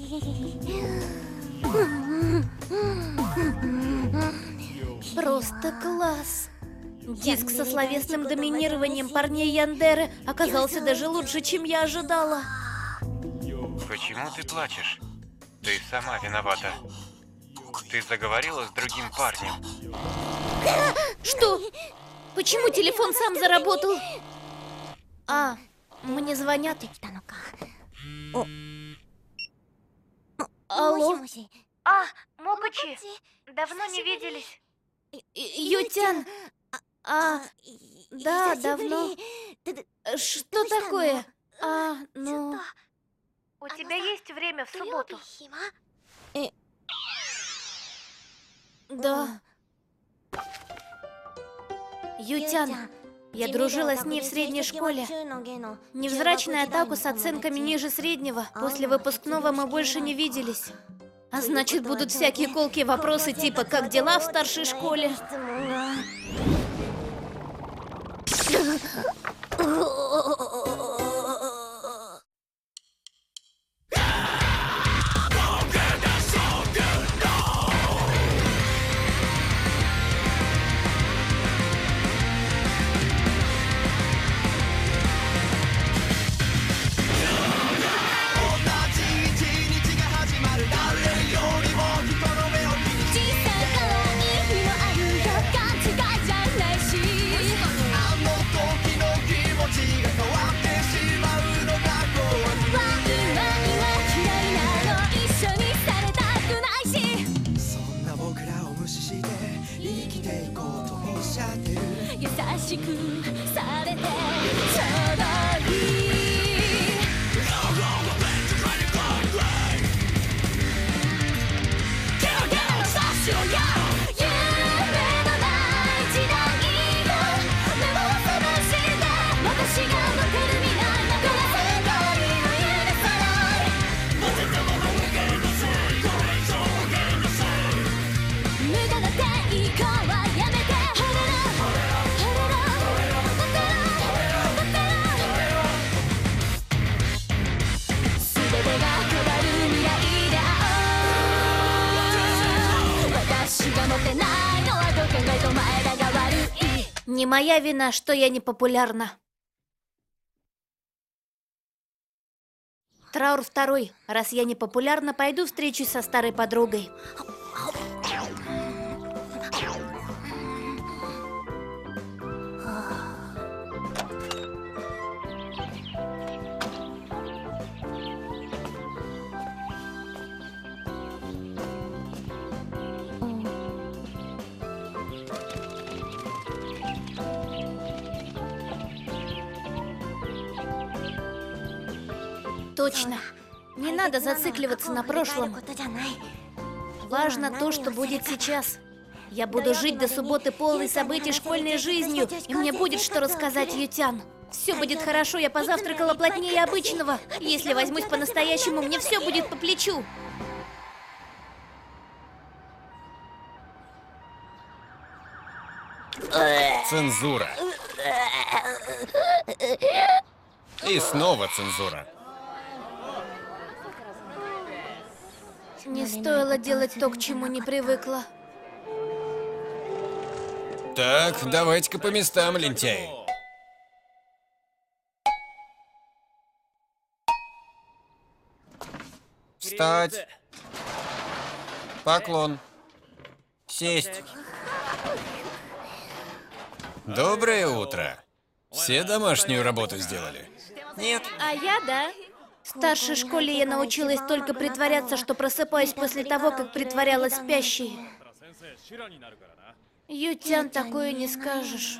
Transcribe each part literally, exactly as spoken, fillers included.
Просто класс. Диск со словесным доминированием парней Яндеры оказался даже лучше, чем я ожидала. Почему ты плачешь? Ты сама виновата. Ты заговорила с другим парнем. Что? Почему телефон сам заработал? А, мне звонят. Алло? А, Мокочи, давно не виделись. Ютян. А, да, давно. Что такое? А, ну... У тебя есть время в субботу? Да. Ютян, я дружила с ней в средней школе. Невзрачная атаку с оценками ниже среднего. После выпускного мы больше не виделись. А значит, будут всякие колкие вопросы типа «Как дела в старшей школе?» Не моя вина, что я не популярна. Траур второй. Раз я не популярна, пойду встречусь со старой подругой. Точно. Не надо зацикливаться на прошлом. Важно то, что будет сейчас. Я буду жить до субботы полной событий школьной жизнью, и мне будет что рассказать Ютян. Все будет хорошо, я позавтракала плотнее обычного. Если возьмусь по-настоящему, мне все будет по плечу. Цензура. И снова цензура. Не стоило делать то, к чему не привыкла. Так, давайте-ка по местам, лентяи. Встать. Поклон. Сесть. Доброе утро. Все домашнюю работу сделали? Нет. А я, да. В старшей школе я научилась только притворяться, что просыпаюсь после того, как притворялась спящей. Ютян, такое не скажешь.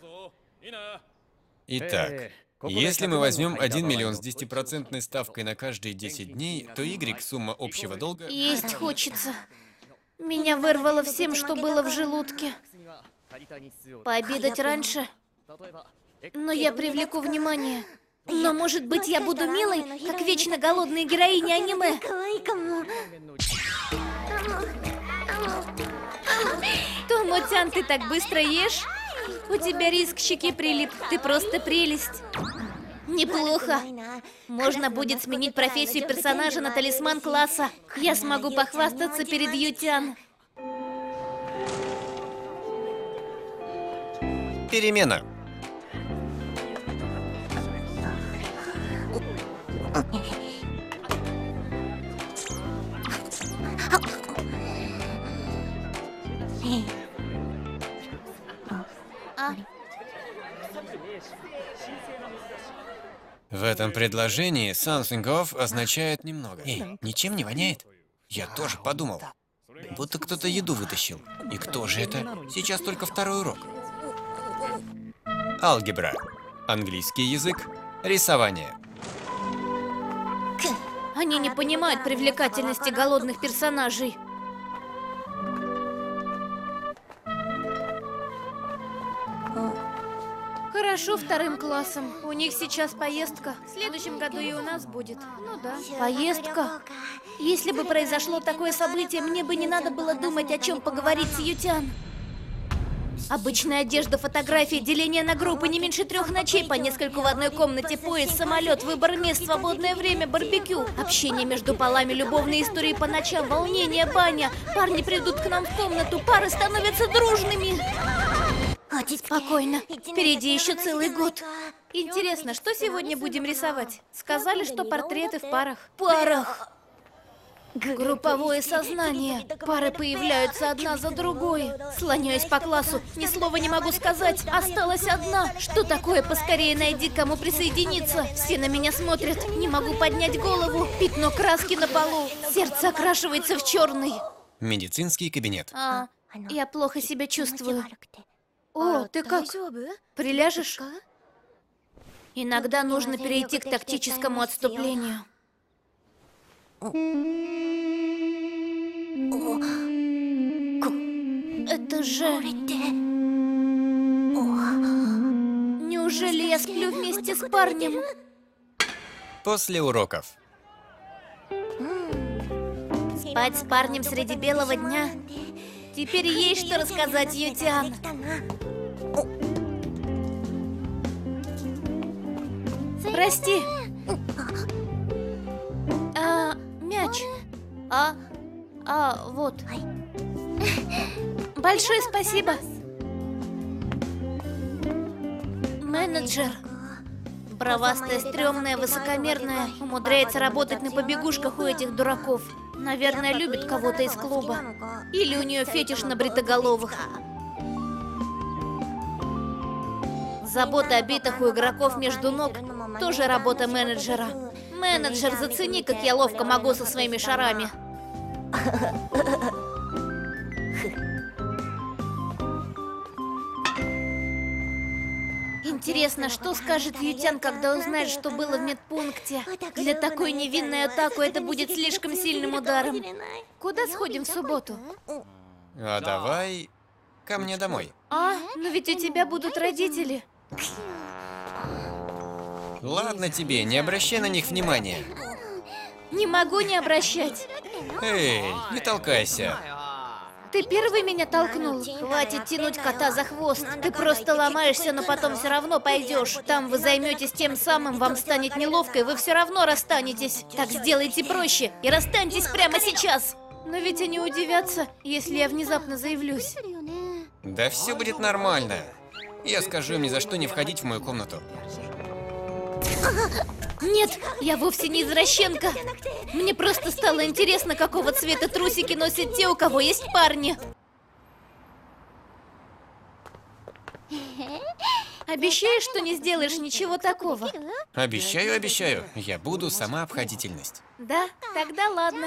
Итак, если мы возьмем один миллион с десятипроцентной ставкой на каждые десять дней, то Y сумма общего долга... Есть хочется. Меня вырвало всем, что было в желудке. Пообедать раньше? Но я привлеку внимание. Но, может быть, я буду милой, как вечно голодные героини аниме? Томо-тян, ты так быстро ешь? У тебя риск к щеке прилип, ты просто прелесть. Неплохо. Можно будет сменить профессию персонажа на талисман класса. Я смогу похвастаться перед Ютян. Перемена. А? В этом предложении something of означает немного. Эй, ничем не воняет? Я тоже подумал. Будто кто-то еду вытащил. И кто же это? Сейчас только второй урок. Алгебра. Английский язык. Рисование. Они не понимают привлекательности голодных персонажей. Хорошо вторым классом. У них сейчас поездка. В следующем году и у нас будет. Ну да. Поездка? Если бы произошло такое событие, мне бы не надо было думать, о чем поговорить с Ютян. Обычная одежда, фотографии, деление на группы, не меньше трех ночей, по нескольку в одной комнате, поезд, самолет, выбор мест, свободное время, барбекю, общение между полами, любовные истории по ночам, волнение, баня. Парни придут к нам в комнату, пары становятся дружными. Спокойно, впереди еще целый год. Интересно, что сегодня будем рисовать? Сказали, что портреты в парах. Парах! Групповое сознание. Пары появляются одна за другой. Слоняюсь по классу, ни слова не могу сказать. Осталась одна. Что такое? Поскорее найди, кому присоединиться. Все на меня смотрят. Не могу поднять голову. Пятно краски на полу. Сердце окрашивается в черный. Медицинский кабинет. А, я плохо себя чувствую. О, ты как? Приляжешь? Иногда нужно перейти к тактическому отступлению. Это же... Неужели я сплю вместе с парнем? После уроков. Спать с парнем среди белого дня? Теперь есть что рассказать Ютян. Прости. А, мяч. А, а, вот. Большое спасибо. Менеджер. Бравастая, стрёмная, высокомерная. Умудряется работать на побегушках у этих дураков. Наверное, любит кого-то из клуба. Или у нее фетиш на бритоголовых. Забота о битах у игроков между ног – тоже работа менеджера. Менеджер, зацени, как я ловко могу со своими шарами. Интересно, что скажет Ютян, когда узнает, что было в медпункте? Для такой невинной атаки это будет слишком сильным ударом. Куда сходим в субботу? А давай ко мне домой. А, но ведь у тебя будут родители. Ладно тебе, не обращай на них внимания. Не могу не обращать. Эй, не толкайся. Ты первый меня толкнул. Хватит тянуть кота за хвост. Ты просто ломаешься, но потом все равно пойдешь. Там вы займетесь тем самым, вам станет неловко, и вы все равно расстанетесь. Так сделайте проще и расстаньтесь прямо сейчас. Но ведь они удивятся, если я внезапно заявлюсь. Да все будет нормально. Я скажу им ни за что не входить в мою комнату. Нет, я вовсе не извращенка. Мне просто стало интересно, какого цвета трусики носят те, у кого есть парни. Обещаешь, что не сделаешь ничего такого? Обещаю, обещаю. Я буду сама обходительность. Да? Тогда ладно.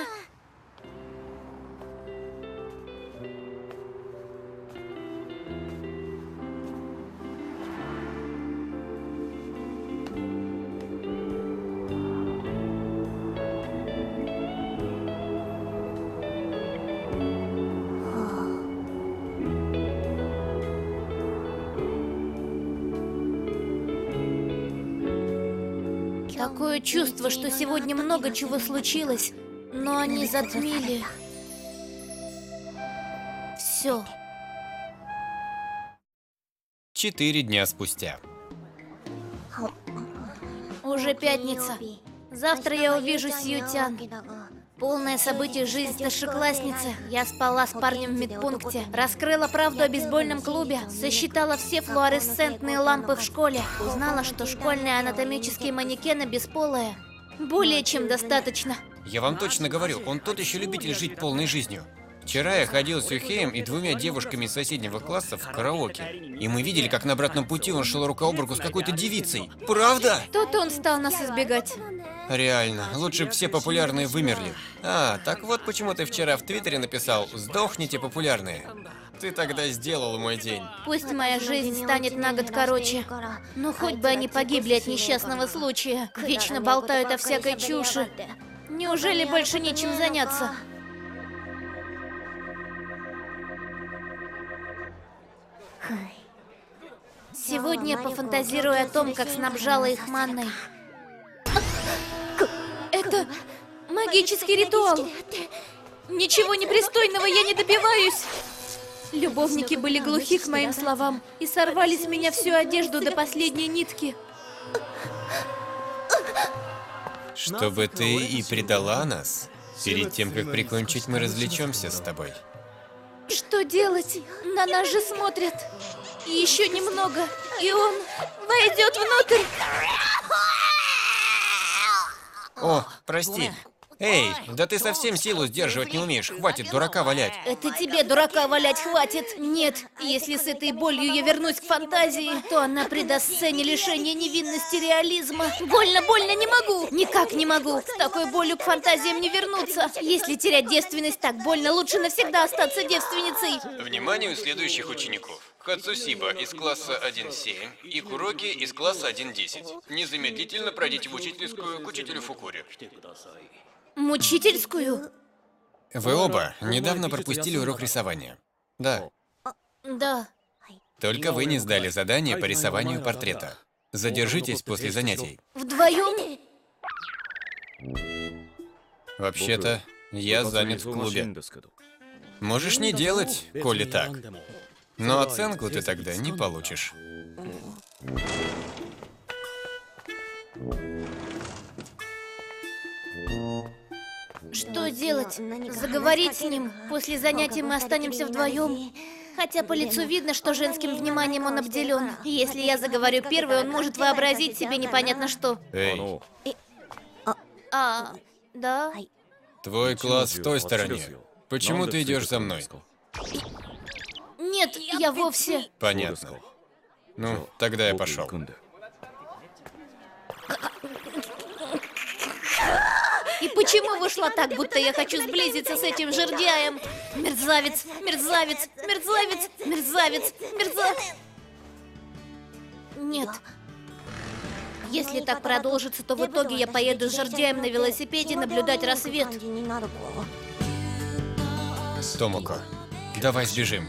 Такое чувство, что сегодня много чего случилось, но они затмили все. Четыре дня спустя. Уже пятница. Завтра я увижусь с Ютян. Полное событие жизнь старшеклассницы. Я спала с парнем в медпункте. Раскрыла правду о бейсбольном клубе. Сосчитала все флуоресцентные лампы в школе. Узнала, что школьные анатомические манекены бесполые. Более чем достаточно. Я вам точно говорю, он тот еще любитель жить полной жизнью. Вчера я ходил с Юхеем и двумя девушками из соседнего класса в караоке. И мы видели, как на обратном пути он шел рука об руку с какой-то девицей. Правда? Тот он стал нас избегать. Реально, лучше бы все популярные вымерли. А, так вот почему ты вчера в Твиттере написал «Сдохните, популярные». Ты тогда сделал мой день. Пусть моя жизнь станет на год короче. Но хоть бы они погибли от несчастного случая. Вечно болтают о всякой чуши. Неужели больше нечем заняться? Сегодня я пофантазирую о том, как снабжала их манной. Это магический ритуал. Ничего непристойного я не добиваюсь. Любовники были глухи к моим словам и сорвали с меня всю одежду до последней нитки. Чтобы ты и предала нас, перед тем, как прикончить, мы развлечемся с тобой. Что делать? На нас же смотрят. И еще немного, и он войдет внутрь. О, прости. Эй, да ты совсем силу сдерживать не умеешь, хватит дурака валять. Это тебе, дурака, валять хватит. Нет, если с этой болью я вернусь к фантазии, то она придаст сцене лишения невинности реализма. Больно, больно, не могу. Никак не могу. С такой болью к фантазиям не вернуться. Если терять девственность так больно, лучше навсегда остаться девственницей. Вниманию следующих учеников. Хацусиба из класса один семь и Куроки из класса один десять. Незамедлительно пройдите в учительскую к учителю Фукури. Мучительскую? Вы оба недавно пропустили урок рисования. Да. Да. Только вы не сдали задание по рисованию портрета. Задержитесь после занятий. Вдвоем? Вообще-то, я занят в клубе. Можешь не делать, коли так. Но оценку ты тогда не получишь. Что делать? Заговорить с ним? После занятий мы останемся вдвоем. Хотя по лицу видно, что женским вниманием он обделен. Если я заговорю первой, он может вообразить себе непонятно что. Эй, А, да? твой класс в той стороне. Почему ты идешь за мной? Нет, я вовсе... Понятно. Ну, тогда я пошел. И почему вышла так, будто я хочу сблизиться с этим жердяем? Мерзавец, мерзавец, мерзавец, мерзавец, мерзавец. Нет. Если так продолжится, то в итоге я поеду с жердяем на велосипеде наблюдать рассвет. Томоко, давай сбежим.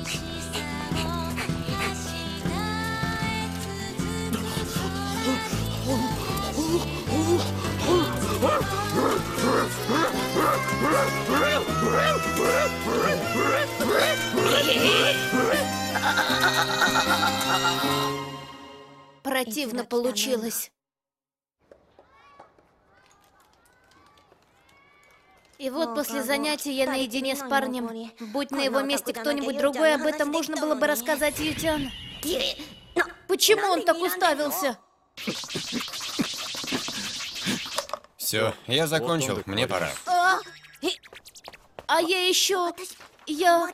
Противно получилось. И вот после занятий я наедине с парнем. Будь на его месте кто-нибудь другой, об этом можно было бы рассказать Ютян. Почему он так уставился? Все, я закончил, мне пора. А, а я еще... Я...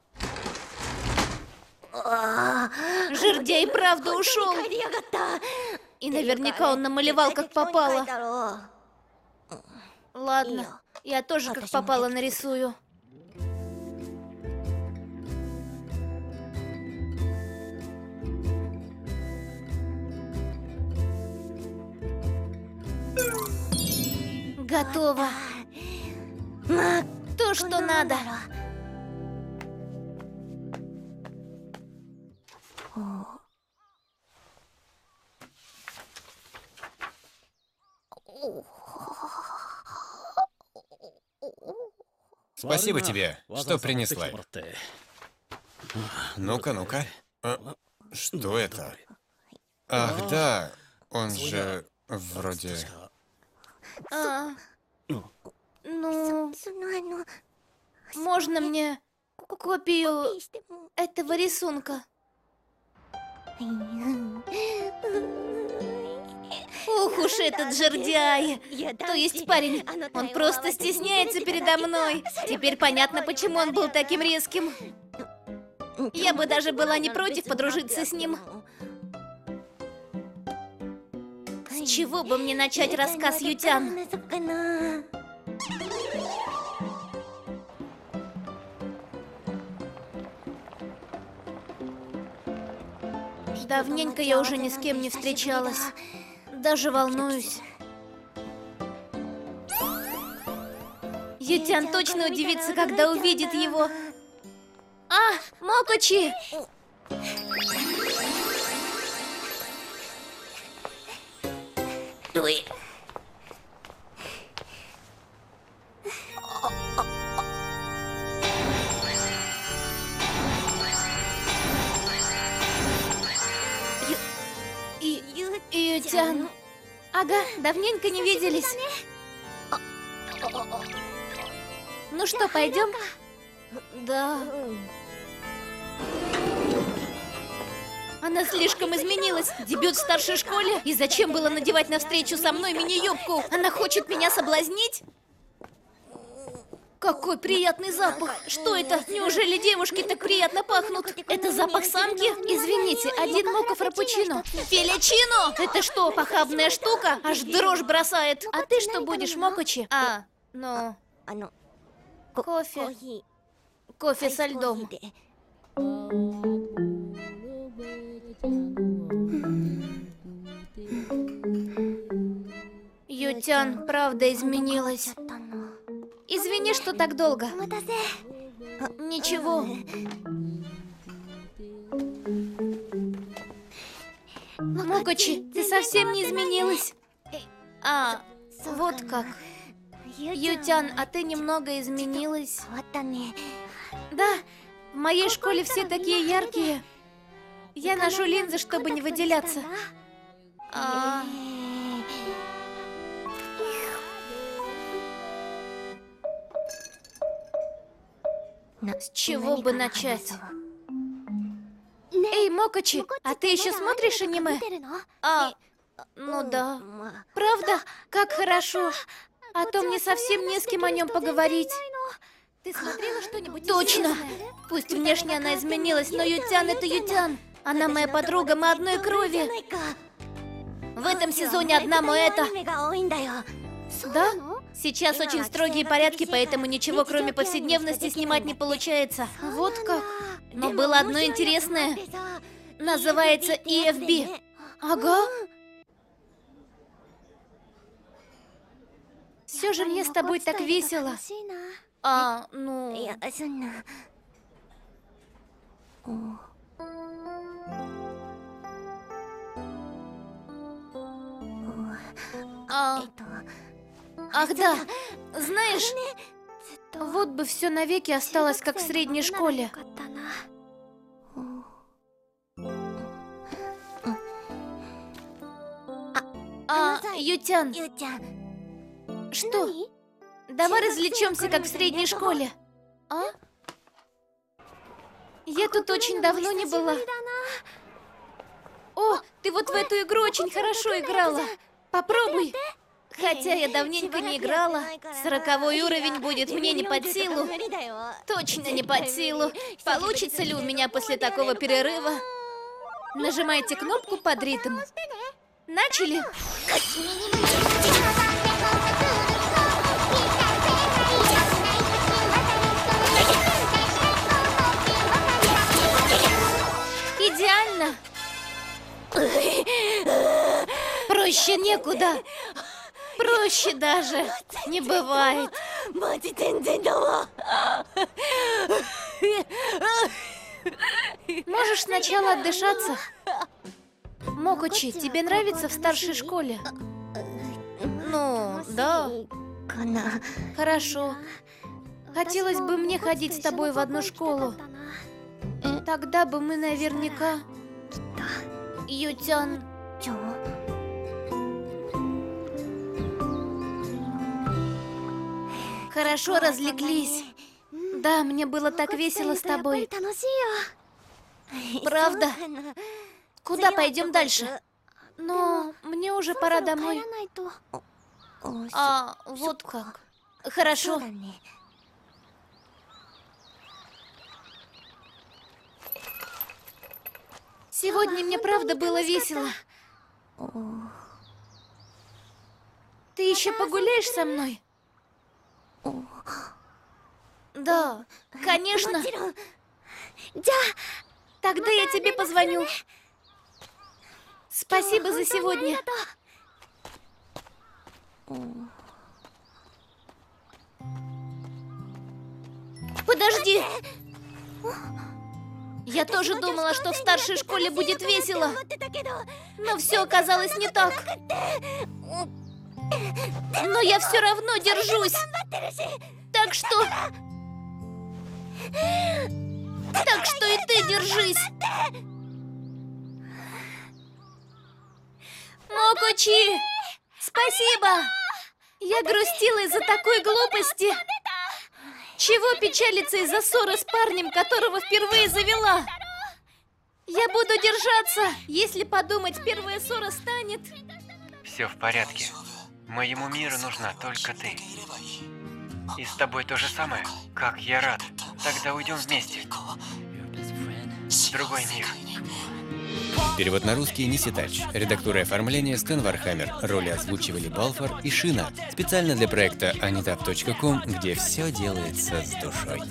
Жердяй правда ушел. И наверняка он намалевал как попало. Ладно, я тоже как попало нарисую. Готово. То, что надо. Спасибо тебе, что принесла. Ну-ка, ну-ка. А, что это? Ах, да, он же Вроде... А, ну, можно мне копию этого рисунка? Ух уж этот жердяй! То есть парень, он просто стесняется передо мной. Теперь понятно, почему он был таким резким. Я бы даже была не против подружиться с ним. С чего бы мне начать рассказ, Ютян? Давненько я уже ни с кем не встречалась. Даже волнуюсь. Ютян точно удивится, когда увидит его. А, Мокочи! И, Ютян. Ага, давненько не виделись. Ну что, пойдем? Да. Она слишком изменилась. Дебют в старшей школе. И зачем было надевать навстречу со мной мини-юбку? Она хочет меня соблазнить? Какой приятный запах! Что это? Неужели девушки так приятно пахнут? Это запах самки? Извините, один мока фраппучино. Феличино! Это что, похабная штука? Аж дрожь бросает. А ты что будешь, Мокочи? А, ну... Кофе. Кофе со льдом. Ютян, правда изменилась. Извини, что так долго. Ничего. Мокочи, ты совсем не изменилась. А, вот как. Ютян, а ты немного изменилась. Да, в моей школе все такие яркие. Я ношу линзы, чтобы не выделяться. А... С чего бы начать? Эй, Мокочи, а ты еще смотришь аниме? А, ну да. Правда? Как хорошо. А то мне совсем не с кем о нем поговорить. Ты смотрела что-нибудь? Точно! Пусть внешне она изменилась, но Ютян — это Ютян. Она моя подруга, мы одной крови. В этом сезоне одна Моэта. Да? Сейчас очень строгие порядки, поэтому ничего, кроме повседневности, снимать не получается. Вот как? Но было одно интересное. Называется и эф би. Ага. Все же мне с тобой так весело. А, ну... А... Ах да, знаешь, вот бы все навеки осталось, как в средней школе. А, Ютян, что? Давай развлечемся, как в средней школе. А? Я тут очень давно не была. О, ты вот в эту игру очень хорошо играла. Попробуй. Хотя я давненько не играла. Сороковой уровень будет мне не под силу. Точно не под силу. Получится ли у меня после такого перерыва? Нажимайте кнопку под ритм. Начали? Идеально. Проще некуда. Проще даже не бывает. Можешь сначала отдышаться? Мокочи, тебе нравится в старшей школе? Ну, да. Хорошо. Хотелось бы мне ходить с тобой в одну школу. Тогда бы мы наверняка... Ютян... хорошо развлеклись. Да, мне было так весело с тобой. Правда? Куда пойдем дальше? Но мне уже пора домой. А, вот как. Хорошо. Сегодня мне правда было весело. Ты еще погуляешь со мной? Да, конечно. Тогда я тебе позвоню. Спасибо за сегодня. Подожди. Я тоже думала, что в старшей школе будет весело. Но все оказалось не так. Но я все равно держусь. Так что... Так что и ты держись. Мокочи! Спасибо! Я грустила из-за такой глупости. Чего печалиться из-за ссоры с парнем, которого впервые завела? Я буду держаться. Если подумать, первая ссора станет. Все в порядке. Моему миру нужна только ты. И с тобой то же самое. Как я рад. Тогда уйдем вместе. В другой мир. Перевод на русский Ниситач. Редактура и оформление Стэн Вархаммер. Роли озвучивали Балфор и Шина. Специально для проекта анитап точка ком, где все делается с душой.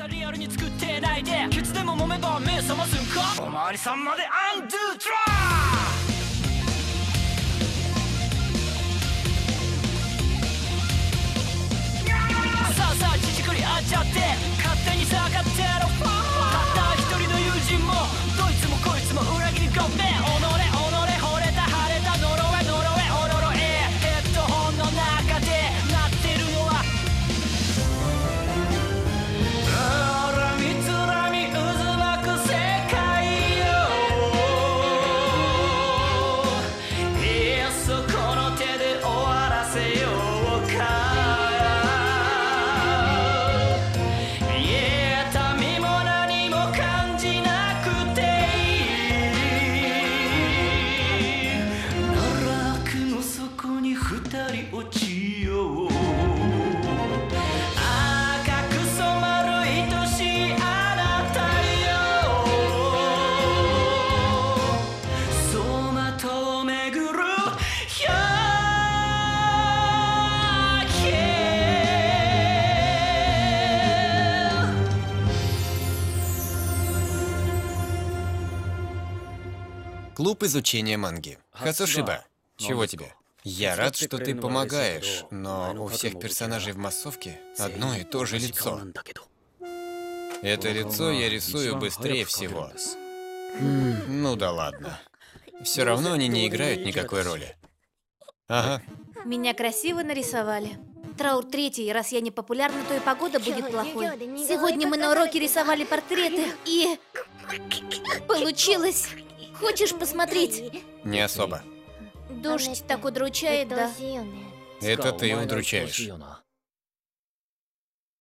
Клуб изучения манги. Хацушиба, чего тебе? Я рад, что ты помогаешь, но у всех персонажей в массовке одно и то же лицо. Это лицо я рисую быстрее всего. Ну да ладно. Все равно они не играют никакой роли. Ага. Меня красиво нарисовали. Траур третий, раз я не популярна, то и погода будет плохой. Сегодня мы на уроке рисовали портреты, и... Получилось! Хочешь посмотреть? Не особо. Дождь так удручает, да? Это ты удручаешь.